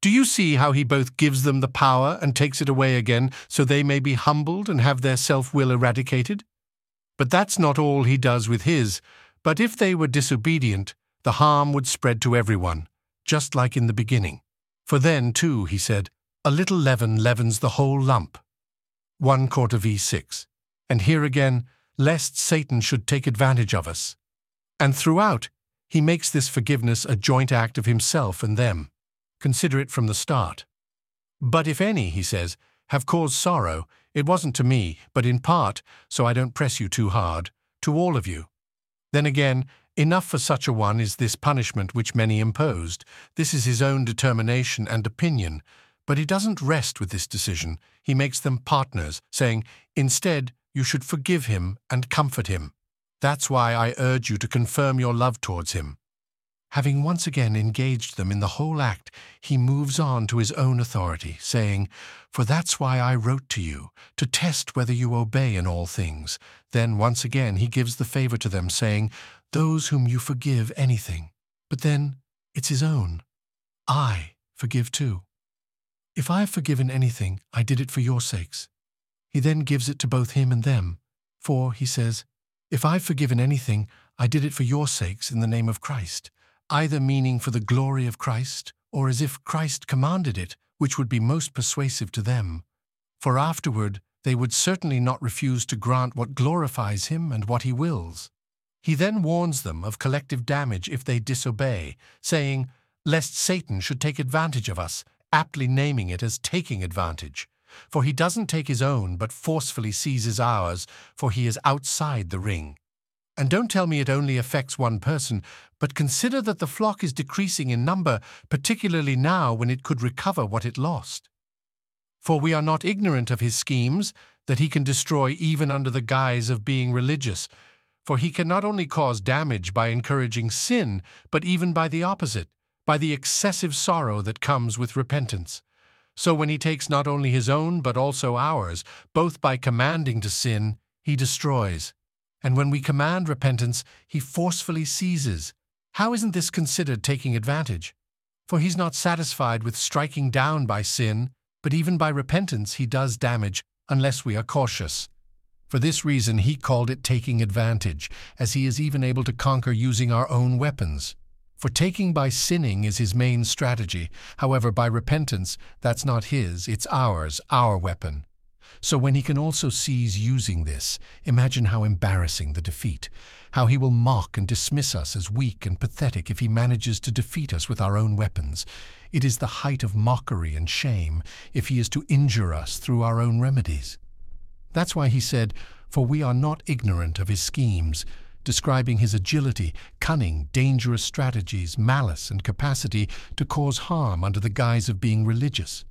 Do you see how he both gives them the power and takes it away again so they may be humbled and have their self-will eradicated? But that's not all he does with his. But if they were disobedient, the harm would spread to everyone, just like in the beginning. For then, too, he said, a little leaven leavens the whole lump. 1 v6. And here again, lest Satan should take advantage of us. And throughout, he makes this forgiveness a joint act of himself and them. Consider it from the start. But if any, he says, have caused sorrow, it wasn't to me, but in part, so I don't press you too hard, to all of you. Then again, enough for such a one is this punishment which many imposed. This is his own determination and opinion. But he doesn't rest with this decision. He makes them partners, saying, instead, you should forgive him and comfort him. That's why I urge you to confirm your love towards him. Having once again engaged them in the whole act, he moves on to his own authority, saying, for that's why I wrote to you, to test whether you obey in all things. Then once again he gives the favor to them, saying, those whom you forgive anything. But then it's his own. I forgive too. If I have forgiven anything, I did it for your sakes. He then gives it to both him and them. For, he says, if I've forgiven anything, I did it for your sakes in the name of Christ, either meaning for the glory of Christ, or as if Christ commanded it, which would be most persuasive to them. For afterward, they would certainly not refuse to grant what glorifies him and what he wills. He then warns them of collective damage if they disobey, saying, lest Satan should take advantage of us, aptly naming it as taking advantage. For he doesn't take his own, but forcefully seizes ours, for he is outside the ring. And don't tell me it only affects one person, but consider that the flock is decreasing in number, particularly now when it could recover what it lost. For we are not ignorant of his schemes, that he can destroy even under the guise of being religious. For he can not only cause damage by encouraging sin, but even by the opposite, by the excessive sorrow that comes with repentance. So when he takes not only his own but also ours, both by commanding to sin, he destroys. And when we command repentance, he forcefully seizes. How isn't this considered taking advantage? For he's not satisfied with striking down by sin, but even by repentance he does damage, unless we are cautious. For this reason he called it taking advantage, as he is even able to conquer using our own weapons. For taking by sinning is his main strategy. However, by repentance, that's not his, it's ours, our weapon. So when he can also seize using this, imagine how embarrassing the defeat, how he will mock and dismiss us as weak and pathetic if he manages to defeat us with our own weapons. It is the height of mockery and shame if he is to injure us through our own remedies. That's why he said, for we are not ignorant of his schemes, describing his agility, cunning, dangerous strategies, malice, and capacity to cause harm under the guise of being religious.